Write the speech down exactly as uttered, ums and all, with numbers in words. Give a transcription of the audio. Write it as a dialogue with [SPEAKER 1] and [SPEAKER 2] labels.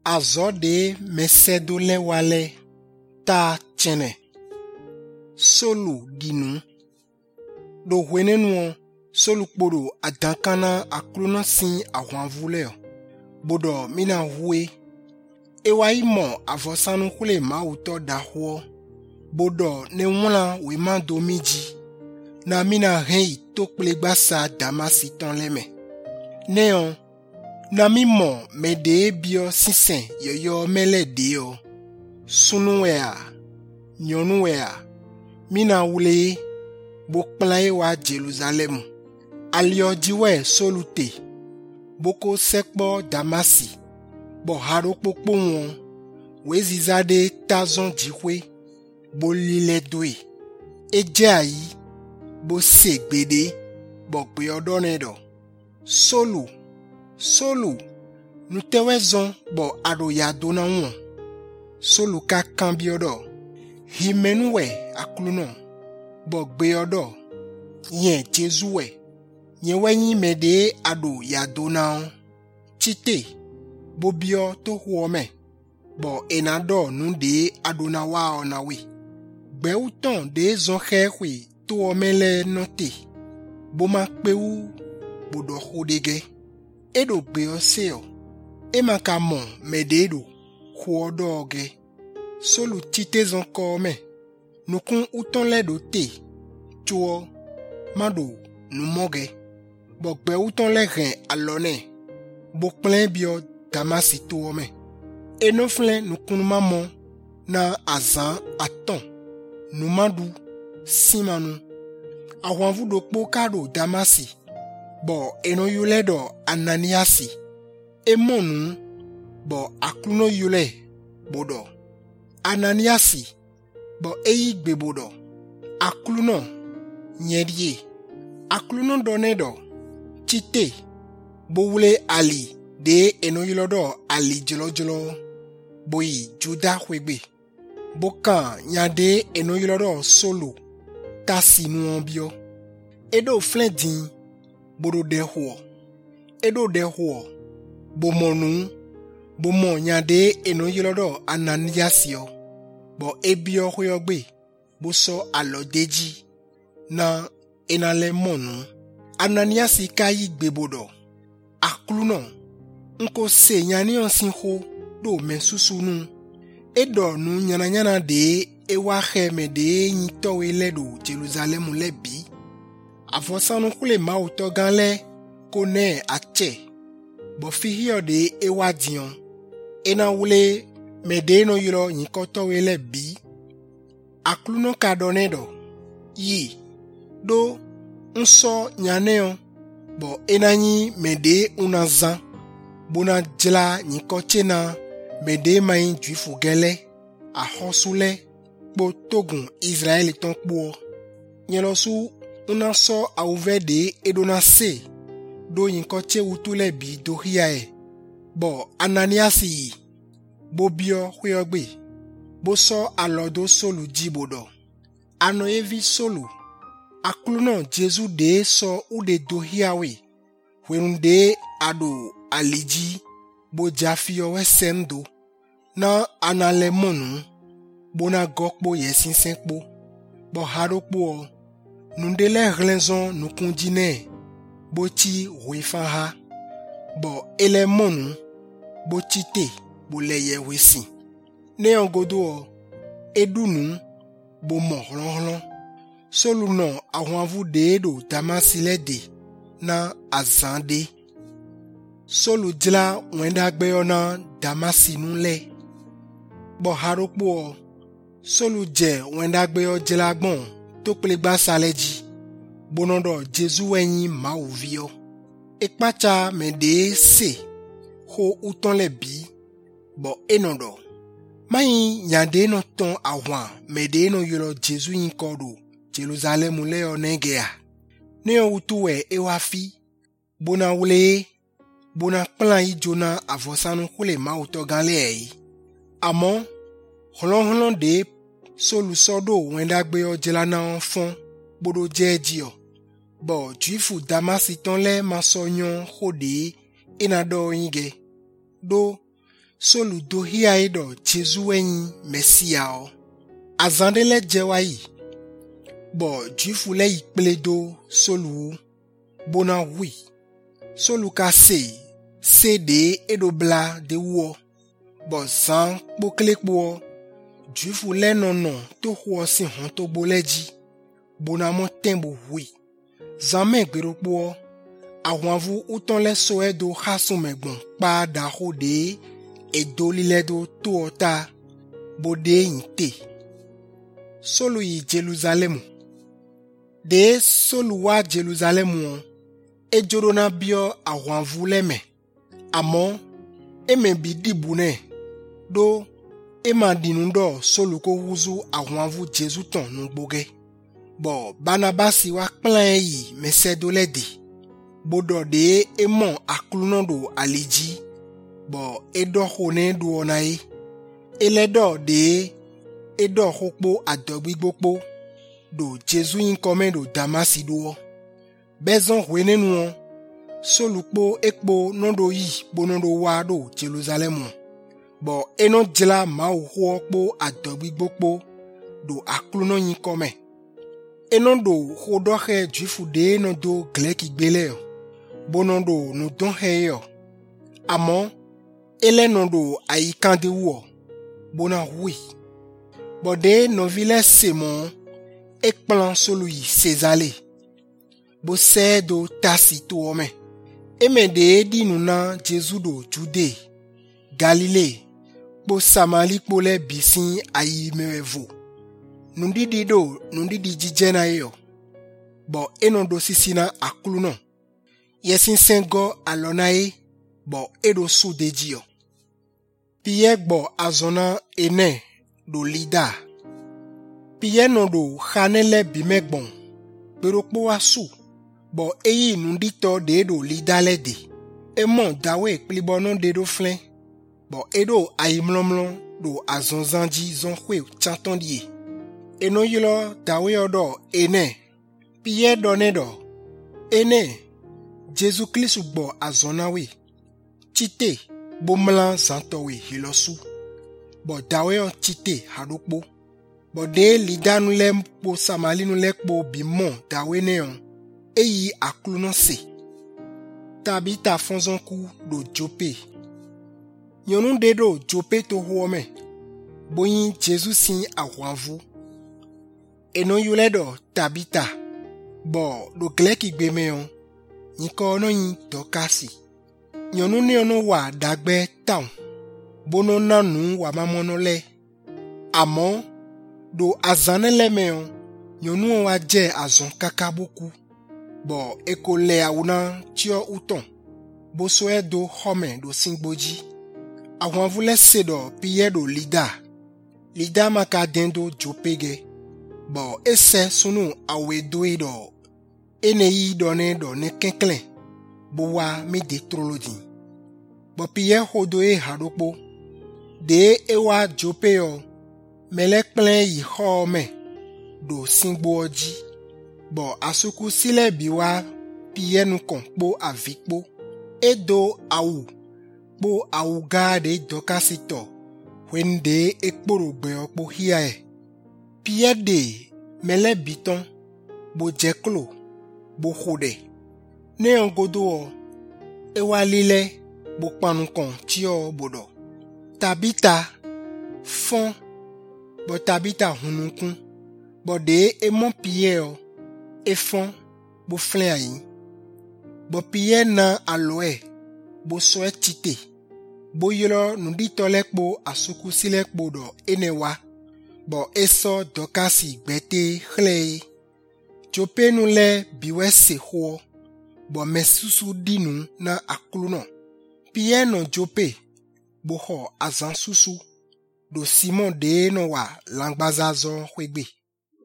[SPEAKER 1] azode mesedole wale ta chene solu dinu do hwenenu solu kporo adankana akluna sin ahwanvule bodo mina hue ewa imo avosanu kule mauto dahwo bodo ne wula we mando miji na mina hei tokple gbasa damasi ton leme neon na mi mo me de bio sisen yoyo mele deo sunuwea nyonuwea mina wule bokplae wa Jerusalem alio jiwe solute boko sekpo damasi bo haro popo won wezizade tazon jikwe bo lile doe eje ayi bo segbede bo pe odonedo solu solu nutewezon bo aroya dona won solu ka kambiodo himenuwe akluno bo gbe odo yen jesuwe yen wenyi mede ado ya dona chite bo bio to huome bo enado nunde adona wa onawe gbe uton de zon khekwe to omele note bo ma peu bodo hodege edo gbe oseo emaka mon mededo huodoge solu chite zon kome nukun uton ledo te tuo mado numoge bo gbe uton le ren alone bo plein bio damasi tuome enoflen nukun mamo na azan aton numadu simanu ahwanvu do kpo kado damasi bo eno yuledo ananiasi emonu bo akluno yule bodo ananiasi bo eyi gbebodo akluno nyedie akluno donedo chite bo wule ali de eno yulodo ali jolo jolo boyi juda hwegbe boka nyade eno yulodo solo tasi nuambio edo flendin bodo de huo edo de huo bomonu bomo nyade eno yulodo ananiasio bo ebio hwegbe bo so alodeji na enale monu ananiasi kayi gbebodo akluno nko se nyani onsinho do mensusunu edo nu nyana nyana de ewa kheme de nyito eledo Jerusalem lebi avosanu kule mauto ganle kone ache bo fihio de ewa dion ena wule medeno yiro nyikoto elebi akluno kadonedo yi do nso nyaneo bo enanyi mede unazan bona jela nyikoche na mede main juifu gele a hosule bo togun Israeli ton kpo nyelosu una so a uvede edona se do nyikoche utule bi do hiae bo ananiasi bo bio hweyogbe bo so alodo solu jibodo ano evi solu akluno Jesu de so ude do hiawe hwenunde ado aliji bo jafio wesendo na analemonu bona gokpo yesinsenpo bo harokpo nundele glenzon nukunjine bo ti wefaha bo elemonu bo chite bo leye wesi ne ongodo edunu bo mohronhron solu no ahwanvu de do damasile na azande solu jila wenda gbeona damasi nule bo harokpo solu je wenda gbeo jila gbon to plegba saleji bonodo Jesu enyi mauvio ekpacha mede se ho uton lebi bo enodo mai nyade no ton ahwan mede no yoro Jesu inkodo Jerusalem le onegea ne utuwe ewafi bona wule bona plan ijona avosanu kule mauto ganle yi amo holon holon de solu sodo wenda gbe ojela na enfon bodo jejio bo juifu damasi ton le masonyon hode enado yinge do solu do hia edo Jesu enyi Mesia o. Azande le jewa yi. Bo juifu le ikple do solu bona wi. Solu ka se, se de edo bla de wo. Bo zan pokle kpo. Juifu le nono to huo si honto boleji. Bona mo tembo wi. Zame gbero kpo. Awanvu uton le so edo hasu megbon pa da ho de edo lile do to ota bode inte. Solu yi Jerusalemu. De solu wa Jerusalemu e joro na bio awanvu leme. Amo eme bidi bune do ema dinundo solu ko wuzu awanvu Jesu ton nugboge. Bo Barnabasi wa plan yi mesedo ledi. Bodo de emon aklunondo aliji. Bo edo hone do onaye. Eledo de edo hokpo adogbigbopo. Do Jesu yin komendo Damasi do. Bezon wene nuon. Solukpo ekpo nondo yi bonondo wa do Jerusalemu. Bo eno jela ma uhuo kpo adogbigbopo. Do akluno yin kome. Eno do hodohe juifu de no do gleki gbele. Bonondo no don heyo. Amo ele nondo ayikande wo. Bona wi. Bode no vile semon ekplan solu yi sezale. Bo se do tasi to ome. Eme de di nuna Jesu do Jude, Galile, bo Samali pole bisin ayi mewevo. Nundi di do, nundi di jijena yo. Bo eno do sisina akuluno. Yesin sengo alonae, bo edo su deji yo. Piye bo azona ene do lida. Piye no do hanele bimegbon, pero po asu. Bo eyi nundi to de do lida lede. Emo dawe klibonon de do flen. Bo edo ayimlomlon do azonzanji zon kwe chanton diye. Eno yilo dawe odo ene. Piye done do. Ene. Jesu Kristu bo azonawe. Chite. Bo mlan zantowe hilosu. Bo dawe on chite hadokbo. Bo de lida nule mpo samali nule kpo bimon dawe neon. Eyi aklunon se. Tabita fonzonku do Jope. Yonun dedo Jope to huome. Boyin Jesu sin awanvu. Eno yuledo Tabita. Bo do gleki gbemeyon. Yiko ono yin Dokasi. Yonun ne ono wa dagbe town. Bono nanu wa mamono le. Amo do azane lemeyon. Yonun wa je azon kakaboku. Bo eko le auna tio uton. Bo soe do home do singboji. Awanvu le sedo piye do lida. Lida maka dendo Jopege. Bo ese sunu awe do do. Ene yi done do ne kenklen. Bo wa me de trolodi. Bo piye hodo e hadokpo. De ewa Jope yo. Melek plen yi home. Do singboji. Bo asuku sile biwa piye nu kon po avikpo. Edo awu. Bo awu gade Dokasito. Wende ekporo gbe okpo hiae. Piye de mele biton. Bo jeklo. Bo hode. Ne ongodo o. Ewa lile. Bo panukon tio bodo. Tabita. Fon. Bo Tabita hunukun. Bo de emon piye o. Efon. Bo flen ayi. Bo piye na aloe. Bo soe tite. Bo yelo nundi tolekbo asuku silekbo do enewa. Bo eso Dokasi gbete chle. Jope nu le biwe se ho. Bo mesusu dinu na akluno. Piye no Jope. Bo ho azan susu. Do Simon de no wa langbaza zon kwegbe.